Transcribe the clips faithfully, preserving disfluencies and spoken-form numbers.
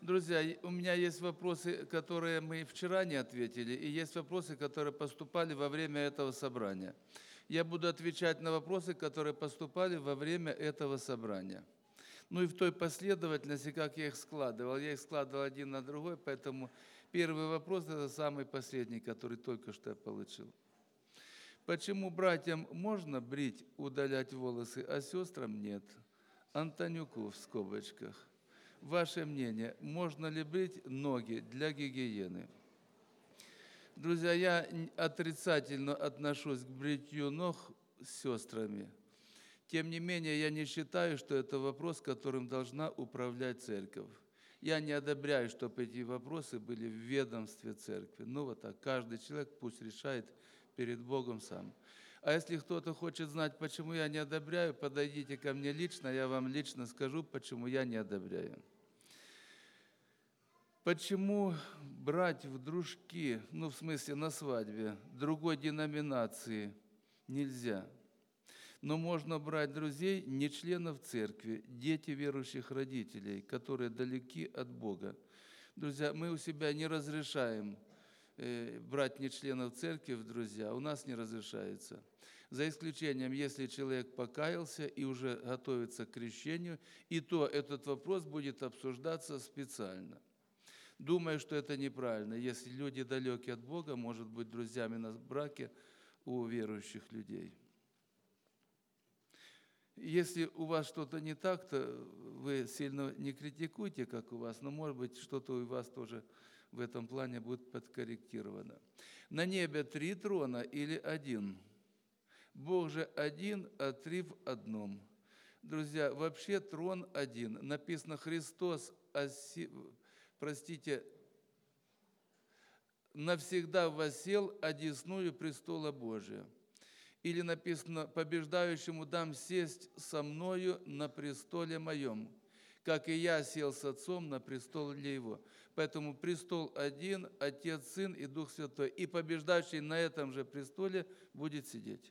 Друзья, и у меня есть вопросы, которые мы вчера не ответили, и есть вопросы, которые поступали во время этого собрания. Я буду отвечать на вопросы, которые поступали во время этого собрания. Ну и в той последовательности, как я их складывал. Я их складывал один на другой, поэтому первый вопрос – это самый последний, который только что я получил. Почему братьям можно брить, удалять волосы, а сестрам нет? Антонюку в скобочках. Ваше мнение, можно ли брить ноги для гигиены? Друзья, я отрицательно отношусь к бритью ног с сестрами. Тем не менее, я не считаю, что это вопрос, которым должна управлять церковь. Я не одобряю, чтобы эти вопросы были в ведомстве церкви. Ну вот так, каждый человек пусть решает перед Богом сам. А если кто-то хочет знать, почему я не одобряю, подойдите ко мне лично, я вам лично скажу, почему я не одобряю. Почему брать в дружки, ну в смысле на свадьбе, другой деноминации нельзя? Но можно брать друзей, не членов церкви, дети верующих родителей, которые далеки от Бога. Друзья, мы у себя не разрешаем э, брать не членов церкви в друзья, у нас не разрешается. За исключением, если человек покаялся и уже готовится к крещению, и то этот вопрос будет обсуждаться специально. Думаю, что это неправильно, если люди далеки от Бога, может быть друзьями на браке у верующих людей. Если у вас что-то не так, то вы сильно не критикуйте, как у вас, но, может быть, что-то у вас тоже в этом плане будет подкорректировано. На небе три трона или один? Бог же один, а три в одном. Друзья, вообще трон один. Написано Христос, оси... простите, навсегда воссел одесную престола Божия. Или написано, побеждающему дам сесть со мною на престоле моем, как и я сел с Отцом на престол для Его. Поэтому престол один, Отец, Сын и Дух Святой. И побеждающий на этом же престоле будет сидеть.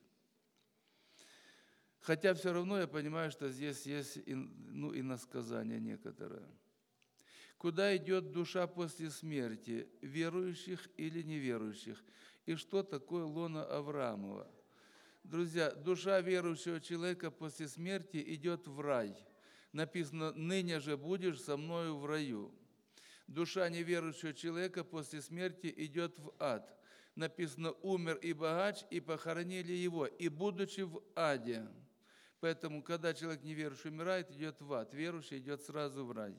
Хотя все равно я понимаю, что здесь есть ну, иносказание некоторое. Куда идет душа после смерти, верующих или неверующих? И что такое лоно Авраамова? Друзья, душа верующего человека после смерти идет в рай. Написано, ныне же будешь со мною в раю. Душа неверующего человека после смерти идет в ад. Написано, умер и богач, и похоронили его, и будучи в аде. Поэтому, когда человек неверующий умирает, идет в ад. Верующий идет сразу в рай.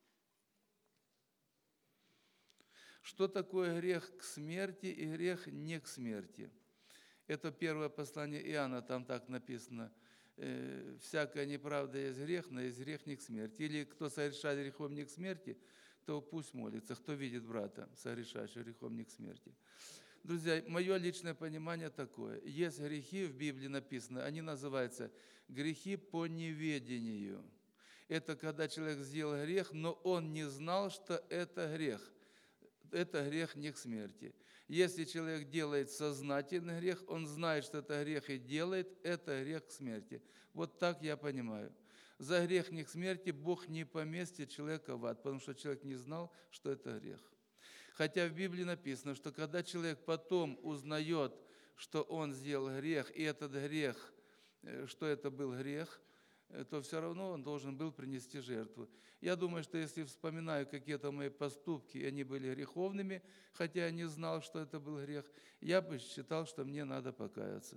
Что такое грех к смерти и грех не к смерти? Это первое послание Иоанна, там так написано. «Всякая неправда есть грех, но есть грех не к смерти». Или кто согрешает грехом не к смерти, то пусть молится. Кто видит брата, согрешающего грехом не к смерти. Друзья, мое личное понимание такое. Есть грехи, в Библии написано, они называются грехи по неведению. Это когда человек сделал грех, но он не знал, что это грех. Это грех не к смерти. Если человек делает сознательный грех, он знает, что это грех и делает, это грех к смерти. Вот так я понимаю. За грех не к смерти Бог не поместит человека в ад, потому что человек не знал, что это грех. Хотя в Библии написано, что когда человек потом узнает, что он сделал грех, и этот грех, что это был грех, то все равно он должен был принести жертву. Я думаю, что если вспоминаю какие-то мои поступки, и они были греховными, хотя я не знал, что это был грех, я бы считал, что мне надо покаяться.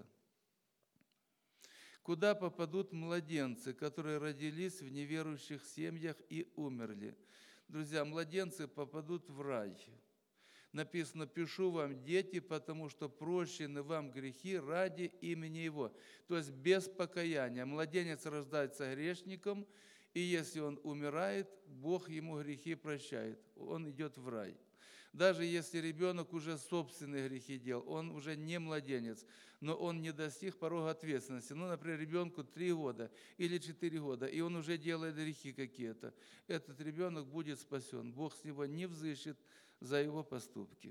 Куда попадут младенцы, которые родились в неверующих семьях и умерли? Друзья, младенцы попадут в рай. Написано, пишу вам, дети, потому что прощены вам грехи ради имени Его. То есть без покаяния. Младенец рождается грешником, и если он умирает, Бог ему грехи прощает. Он идет в рай. Даже если ребенок уже собственные грехи делал, он уже не младенец, но он не достиг порога ответственности. Ну, например, ребенку три года или четыре года, и он уже делает грехи какие-то. Этот ребенок будет спасен. Бог с него не взыщет за его поступки.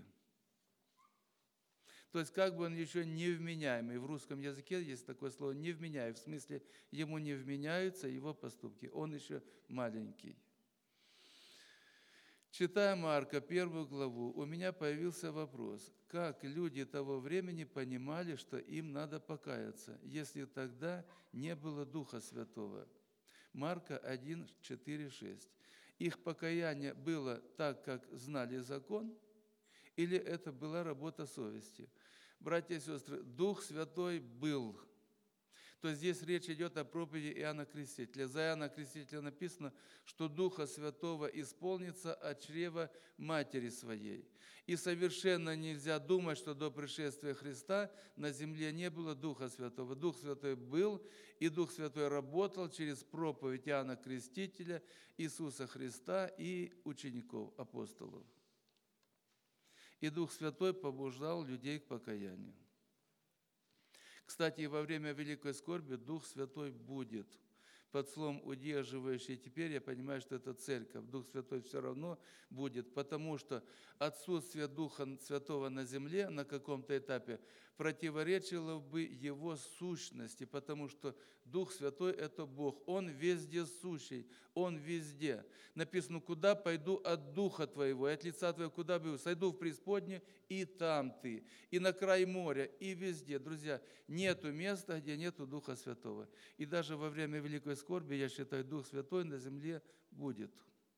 То есть как бы он еще невменяемый. В русском языке есть такое слово невменяемый. В смысле, ему не вменяются его поступки. Он еще маленький. Читая Марка, первую главу, у меня появился вопрос, как люди того времени понимали, что им надо покаяться, если тогда не было Духа Святого. Марка один, четыре, шесть. Их покаяние было так, как знали закон, или это была работа совести? Братья и сестры, Дух Святой был. То здесь речь идет о проповеди Иоанна Крестителя. За Иоанна Крестителя написано, что Духа Святого исполнится от чрева матери своей. И совершенно нельзя думать, что до пришествия Христа на земле не было Духа Святого. Дух Святой был, и Дух Святой работал через проповедь Иоанна Крестителя, Иисуса Христа и учеников, апостолов. И Дух Святой побуждал людей к покаянию. Кстати, во время великой скорби Дух Святой будет. Под словом «удерживающий» теперь я понимаю, что это церковь. Дух Святой все равно будет, потому что отсутствие Духа Святого на земле на каком-то этапе противоречило бы Его сущности, потому что Дух Святой – это Бог. Он везде сущий, Он везде. Написано, куда пойду от Духа Твоего, и от лица Твоего куда бы сойду в преисподнюю, и там Ты, и на край моря, и везде. Друзья, нету места, где нету Духа Святого. И даже во время великой скорби, я считаю, Дух Святой на земле будет.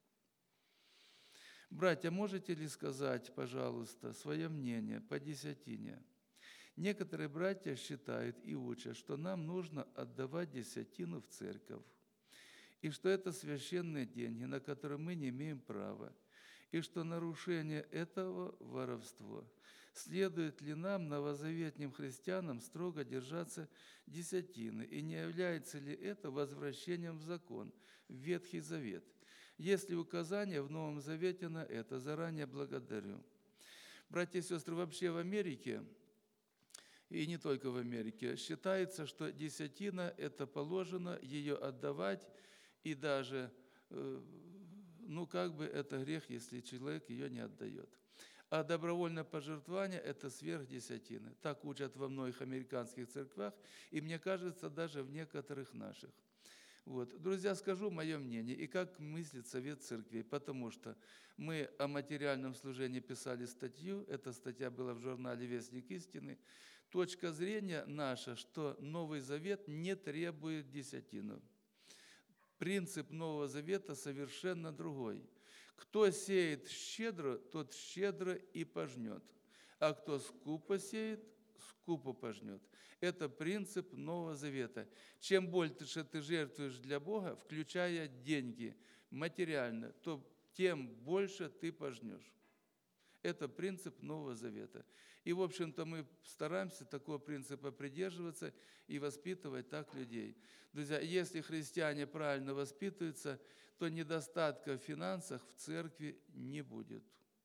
Братья, можете ли сказать, пожалуйста, свое мнение по десятине? Некоторые братья считают и учат, что нам нужно отдавать десятину в церковь, и что это священные деньги, на которые мы не имеем права, и что нарушение этого – воровство. Следует ли нам, новозаветным христианам, строго держаться десятины, и не является ли это возвращением в закон, в Ветхий Завет? Есть ли указания в Новом Завете на это? Заранее благодарю. Братья и сестры, вообще в Америке, и не только в Америке, считается, что десятина – это положено ее отдавать, и даже, ну как бы это грех, если человек ее не отдает. А добровольное пожертвование – это сверх десятины. Так учат во многих американских церквях, и мне кажется, даже в некоторых наших. Вот. Друзья, скажу мое мнение, и как мыслит Совет Церквей, потому что мы о материальном служении писали статью, эта статья была в журнале «Вестник истины». Точка зрения наша, что Новый Завет не требует десятину. Принцип Нового Завета совершенно другой. Кто сеет щедро, тот щедро и пожнет, а кто скупо сеет, скупо пожнет. Это принцип Нового Завета. Чем больше ты жертвуешь для Бога, включая деньги, материально, то тем больше ты пожнешь. Это принцип Нового Завета. И, в общем-то, мы стараемся такого принципа придерживаться и воспитывать так людей. Друзья, если христиане правильно воспитываются, то недостатка в финансах в церкви не будет.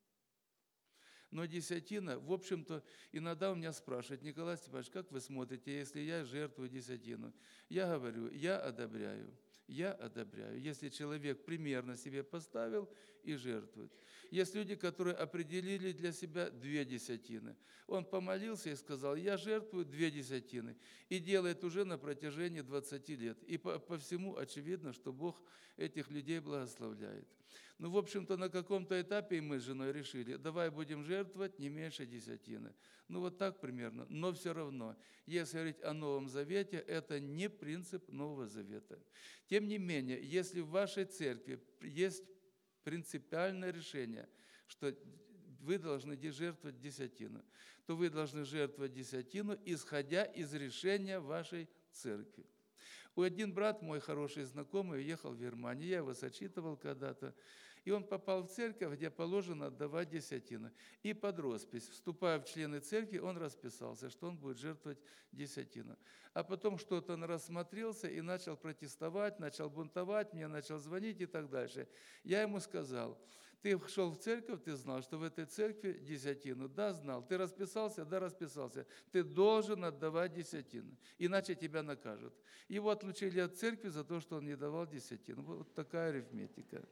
Но десятина, в общем-то, иногда у меня спрашивают: Николай Степанович, как вы смотрите, если я жертвую десятину? Я говорю, я одобряю, я одобряю. Если человек примерно себе поставил и жертвует. Есть люди, которые определили для себя две десятины. Он помолился и сказал: я жертвую две десятины. И делает уже на протяжении двадцати лет. И по, по всему очевидно, что Бог этих людей благословляет. Ну, в общем-то, на каком-то этапе мы с женой решили: давай будем жертвовать не меньше десятины. Ну, вот так примерно. Но все равно, если говорить о Новом Завете, это не принцип Нового Завета. Тем не менее, если в вашей церкви есть принципиальное решение, что вы должны жертвовать десятину, то вы должны жертвовать десятину, исходя из решения вашей церкви. У один брат, мой хороший знакомый, уехал в Германию, я его сочитывал когда-то, и он попал в церковь, где положено отдавать десятину. И под роспись, вступая в члены церкви, он расписался, что он будет жертвовать десятину. А потом что-то он рассмотрелся и начал протестовать, начал бунтовать, мне начал звонить и так дальше. Я ему сказал: ты шел в церковь, ты знал, что в этой церкви десятину. Да, знал. Ты расписался? Да, расписался. Ты должен отдавать десятину, иначе тебя накажут. Его отлучили от церкви за то, что он не давал десятину. Вот такая арифметика.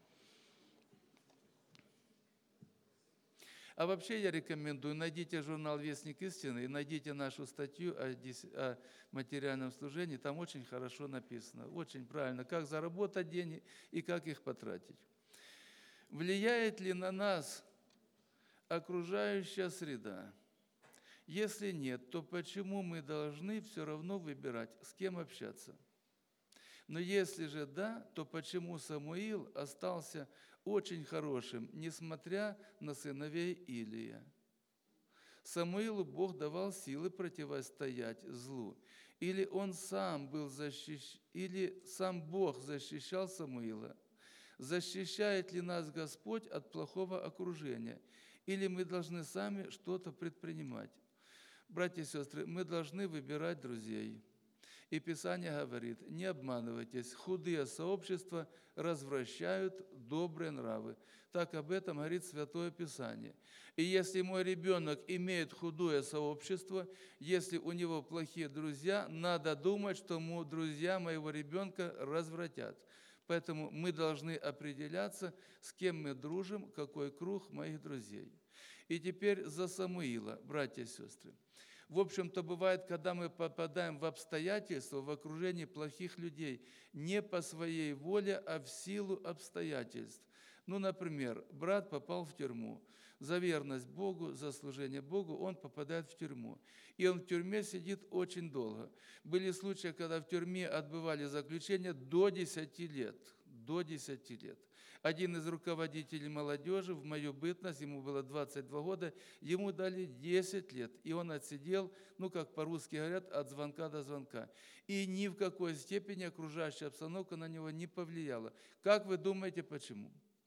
А вообще я рекомендую, найдите журнал «Вестник истины» и найдите нашу статью о, дес... о материальном служении. Там очень хорошо написано, очень правильно, как заработать деньги и как их потратить. Влияет ли на нас окружающая среда? Если нет, то почему мы должны все равно выбирать, с кем общаться? Но если же да, то почему Самуил остался очень хорошим, несмотря на сыновей Илия? Самуилу Бог давал силы противостоять злу. Или он сам был защищ... или сам Бог защищал Самуила? Защищает ли нас Господь от плохого окружения? Или мы должны сами что-то предпринимать? Братья и сестры, мы должны выбирать друзей. И Писание говорит: не обманывайтесь, худые сообщества развращают добрые нравы. Так об этом говорит Святое Писание. И если мой ребенок имеет худое сообщество, если у него плохие друзья, надо думать, что друзья моего ребенка развратят. Поэтому мы должны определяться, с кем мы дружим, какой круг моих друзей. И теперь за Самуила, братья и сестры. В общем-то, бывает, когда мы попадаем в обстоятельства, в окружении плохих людей, не по своей воле, а в силу обстоятельств. Ну, например, брат попал в тюрьму. За верность Богу, за служение Богу он попадает в тюрьму. И он в тюрьме сидит очень долго. Были случаи, когда в тюрьме отбывали заключение до десяти лет. До десяти лет. Один из руководителей молодежи в мою бытность, ему было двадцать два года, ему дали десять лет, и он отсидел, ну, как по-русски говорят, от звонка до звонка. И ни в какой степени окружающая обстановка на него не повлияла. Как вы думаете, почему?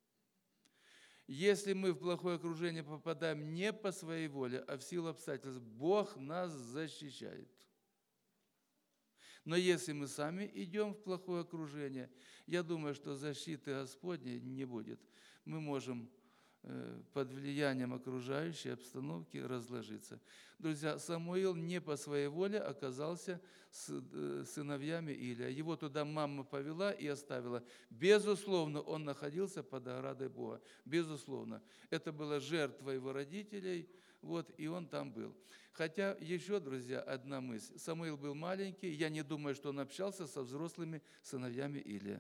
Если мы в плохое окружение попадаем не по своей воле, а в силу обстоятельств, Бог нас защищает. Но если мы сами идем в плохое окружение, я думаю, что защиты Господней не будет. Мы можем под влиянием окружающей обстановки разложиться. Друзья, Самуил не по своей воле оказался с сыновьями Илия. Его туда мама повела и оставила. Безусловно, он находился под оградой Бога. Безусловно. Это была жертва его родителей, вот, и он там был. Хотя еще, друзья, одна мысль. Самуил был маленький, я не думаю, что он общался со взрослыми сыновьями Илия.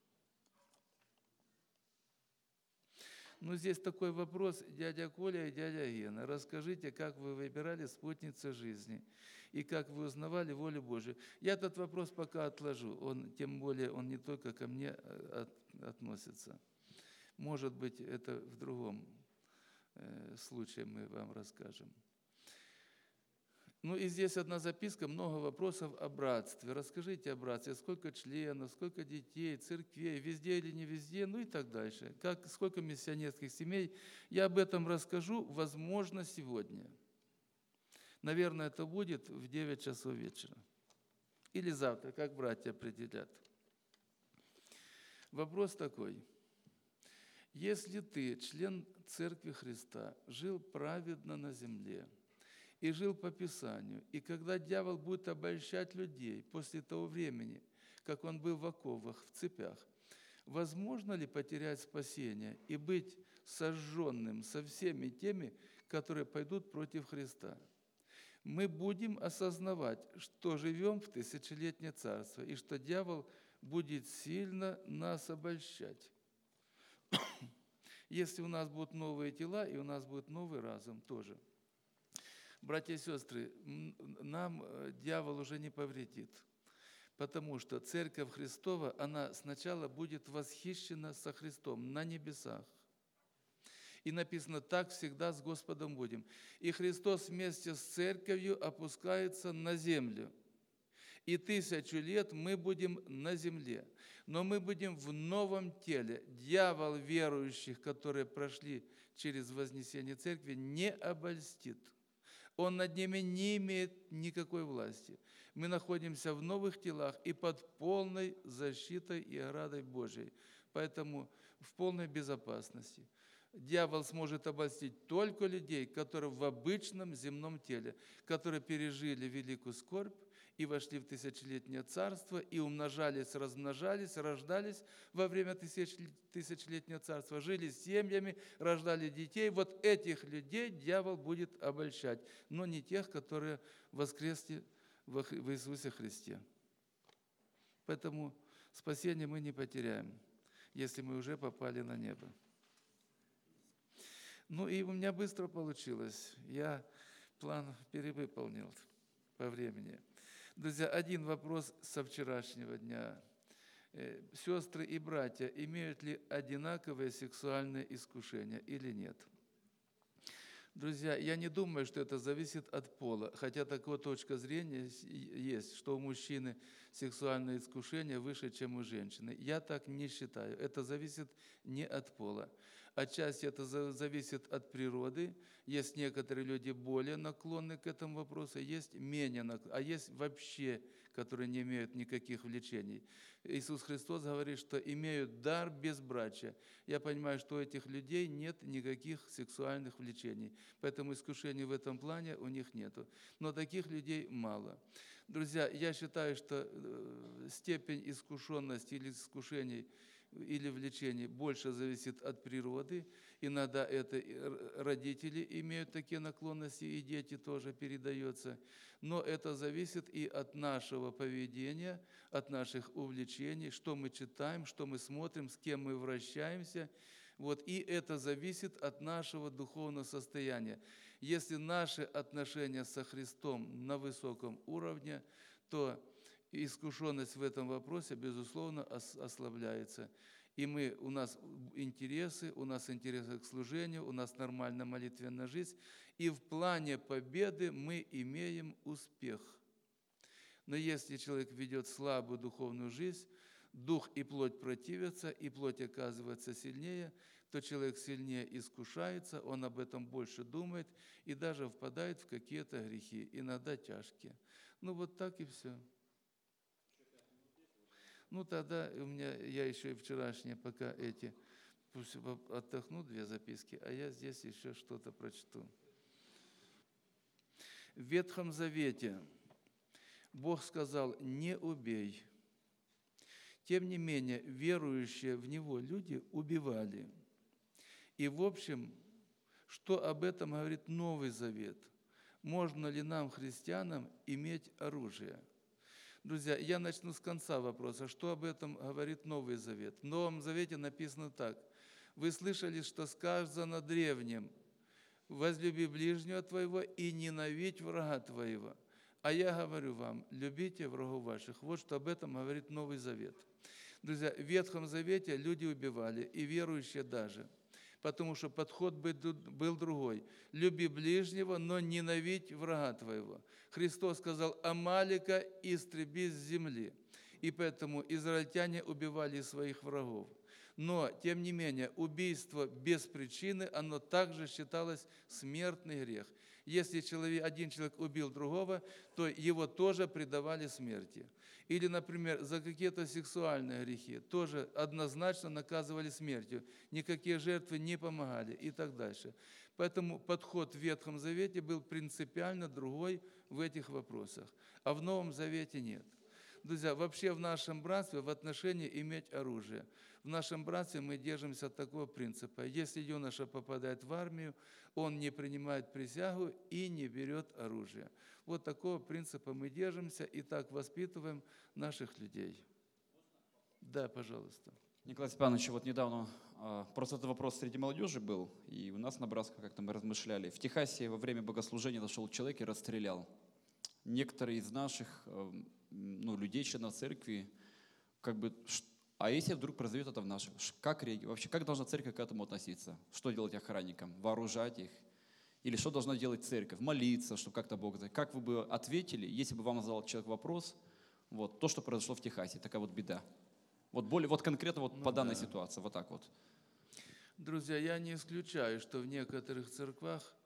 Ну, здесь такой вопрос, дядя Коля и дядя Гена. Расскажите, как вы выбирали спутницу жизни и как вы узнавали волю Божию. Я этот вопрос пока отложу, он, тем более он не только ко мне от, относится. Может быть, это в другом э, случае мы вам расскажем. Ну и здесь одна записка, много вопросов о братстве. Расскажите о братстве, сколько членов, сколько детей, церквей, везде или не везде, ну и так дальше. Как, сколько миссионерских семей. Я об этом расскажу, возможно, сегодня. Наверное, это будет в девять часов вечера. Или завтра, как братья определят. Вопрос такой. Если ты, член Церкви Христа, жил праведно на земле, и жил по Писанию. И когда дьявол будет обольщать людей после того времени, как он был в оковах, в цепях, возможно ли потерять спасение и быть сожженным со всеми теми, которые пойдут против Христа? Мы будем осознавать, что живем в тысячелетнее царство, и что дьявол будет сильно нас обольщать. Если у нас будут новые тела, и у нас будет новый разум тоже. Братья и сестры, нам дьявол уже не повредит, потому что Церковь Христова, она сначала будет восхищена со Христом на небесах. И написано, так всегда с Господом будем. И Христос вместе с Церковью опускается на землю. И тысячу лет мы будем на земле, но мы будем в новом теле. Дьявол верующих, которые прошли через вознесение Церкви, не обольстит. Он над ними не имеет никакой власти. Мы находимся в новых телах и под полной защитой и оградой Божией. Поэтому в полной безопасности. Дьявол сможет обольстить только людей, которые в обычном земном теле, которые пережили великую скорбь и вошли в тысячелетнее царство, и умножались, размножались, рождались во время тысячелетнего царства, жили с семьями, рождали детей. Вот этих людей дьявол будет обольщать, но не тех, которые воскресли в Иисусе Христе. Поэтому спасение мы не потеряем, если мы уже попали на небо. Ну и у меня быстро получилось. Я план перевыполнил по времени. Друзья, один вопрос со вчерашнего дня. Сестры и братья, имеют ли одинаковые сексуальные искушения или нет? Друзья, я не думаю, что это зависит от пола, хотя такая точка зрения есть, что у мужчины сексуальное искушение выше, чем у женщины. Я так не считаю. Это зависит не от пола. Отчасти это зависит от природы. Есть некоторые люди более наклонны к этому вопросу, есть менее наклонны, а есть вообще, которые не имеют никаких влечений. Иисус Христос говорит, что имеют дар безбрачия. Я понимаю, что у этих людей нет никаких сексуальных влечений, поэтому искушений в этом плане у них нету. Но таких людей мало. Друзья, я считаю, что степень искушенности или искушений или влечений больше зависит от природы. Иногда это родители имеют такие наклонности, и дети тоже передается. Но это зависит и от нашего поведения, от наших увлечений, что мы читаем, что мы смотрим, с кем мы вращаемся. Вот, и это зависит от нашего духовного состояния. Если наши отношения со Христом на высоком уровне, то искушенность в этом вопросе, безусловно, ослабляется. И мы, у нас интересы, у нас интересы к служению, у нас нормальная молитвенная жизнь. И в плане победы мы имеем успех. Но если человек ведет слабую духовную жизнь, дух и плоть противятся, и плоть оказывается сильнее, то человек сильнее искушается, он об этом больше думает и даже впадает в какие-то грехи, иногда тяжкие. Ну вот так и все. Ну, тогда у меня, я еще и вчерашние пока эти, пусть отдохну две записки, а я здесь еще что-то прочту. В Ветхом Завете Бог сказал: «Не убей». Тем не менее, верующие в Него люди убивали. И, в общем, что об этом говорит Новый Завет? Можно ли нам, христианам, иметь оружие? Друзья, я начну с конца вопроса. Что об этом говорит Новый Завет? В Новом Завете написано так. «Вы слышали, что сказано древним: возлюби ближнего твоего и ненавидь врага твоего. А я говорю вам: любите врагов ваших». Вот что об этом говорит Новый Завет. Друзья, в Ветхом Завете люди убивали, и верующие даже, потому что подход был другой. «Люби ближнего, но ненавидь врага твоего». Христос сказал: «Амалика истреби с земли». И поэтому израильтяне убивали своих врагов. Но, тем не менее, убийство без причины, оно также считалось смертный грех. Если человек, один человек убил другого, то его тоже предавали смерти. Или, например, за какие-то сексуальные грехи тоже однозначно наказывали смертью. Никакие жертвы не помогали и так дальше. Поэтому подход в Ветхом Завете был принципиально другой в этих вопросах, а в Новом Завете нет. Друзья, вообще в нашем братстве в отношении иметь оружие. В нашем братстве мы держимся от такого принципа. Если юноша попадает в армию, он не принимает присягу и не берет оружие. Вот такого принципа мы держимся и так воспитываем наших людей. Да, пожалуйста. Николай Степанович, вот недавно просто этот вопрос среди молодежи был, и у нас на Братском как-то мы размышляли. В Техасе во время богослужения зашел человек и расстрелял. Некоторые из наших ну, людей, членов церкви, как бы, а если вдруг произойдет это в наших, как реагировать? Вообще, как должна церковь к этому относиться? Что делать охранникам? Вооружать их? Или что должна делать церковь? Молиться, чтобы как-то Бог... Как вы бы ответили, если бы вам задал человек вопрос, вот, то, что произошло в Техасе, такая вот беда? Вот, более, вот конкретно вот ну, по данной да. ситуации, вот так вот. Друзья, я не исключаю, что в некоторых церквах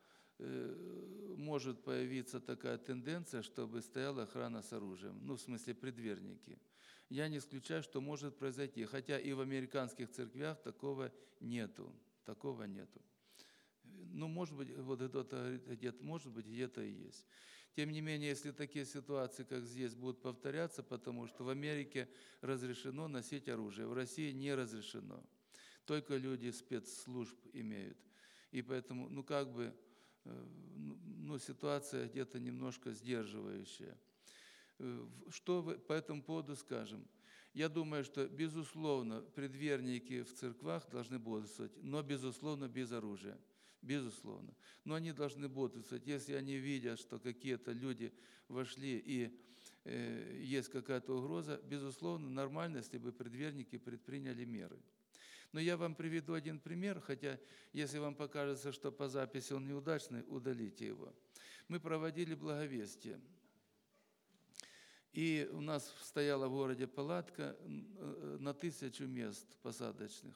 э, может появиться такая тенденция, чтобы стояла охрана с оружием, ну, в смысле, предверники. Я не исключаю, что может произойти, хотя и в американских церквях такого нету, такого нету. Ну, может быть, вот кто-то где-то, может быть, где-то и есть. Тем не менее, если такие ситуации, как здесь, будут повторяться, потому что в Америке разрешено носить оружие, в России не разрешено. Только люди спецслужб имеют. И поэтому, ну, как бы, ну, ситуация где-то немножко сдерживающая. Что по этому поводу скажем? Я думаю, что, безусловно, предверники в церквах должны бодрствовать, но, безусловно, без оружия. Безусловно. Но они должны бодрствовать, если они видят, что какие-то люди вошли и э, есть какая-то угроза, безусловно, нормально, если бы предверники предприняли меры. Но я вам приведу один пример, хотя если вам покажется, что по записи он неудачный, удалите его. Мы проводили благовестие. И у нас стояла в городе палатка на тысячу мест посадочных.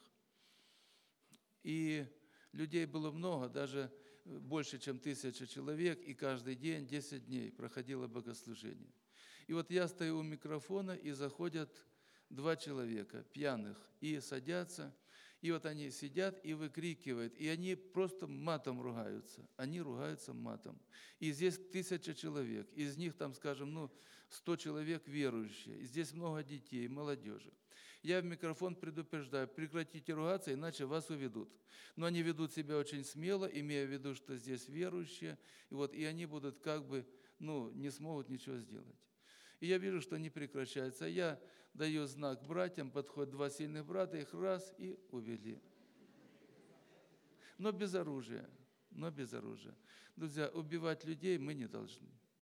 И людей было много, даже больше, чем тысяча человек, и каждый день, десять дней проходило богослужение. И вот я стою у микрофона, и заходят два человека, пьяных, и садятся, и вот они сидят и выкрикивают, и они просто матом ругаются, они ругаются матом. И здесь тысяча человек, из них там, скажем, ну, сто человек верующие, и здесь много детей, молодежи. Я в микрофон предупреждаю, прекратите ругаться, иначе вас уведут. Но они ведут себя очень смело, имея в виду, что здесь верующие, и, вот, и они будут как бы, ну, не смогут ничего сделать. И я вижу, что не прекращается. Я даю знак братьям, подходят два сильных брата, их раз и увели. Но без оружия, но без оружия. Друзья, убивать людей мы не должны.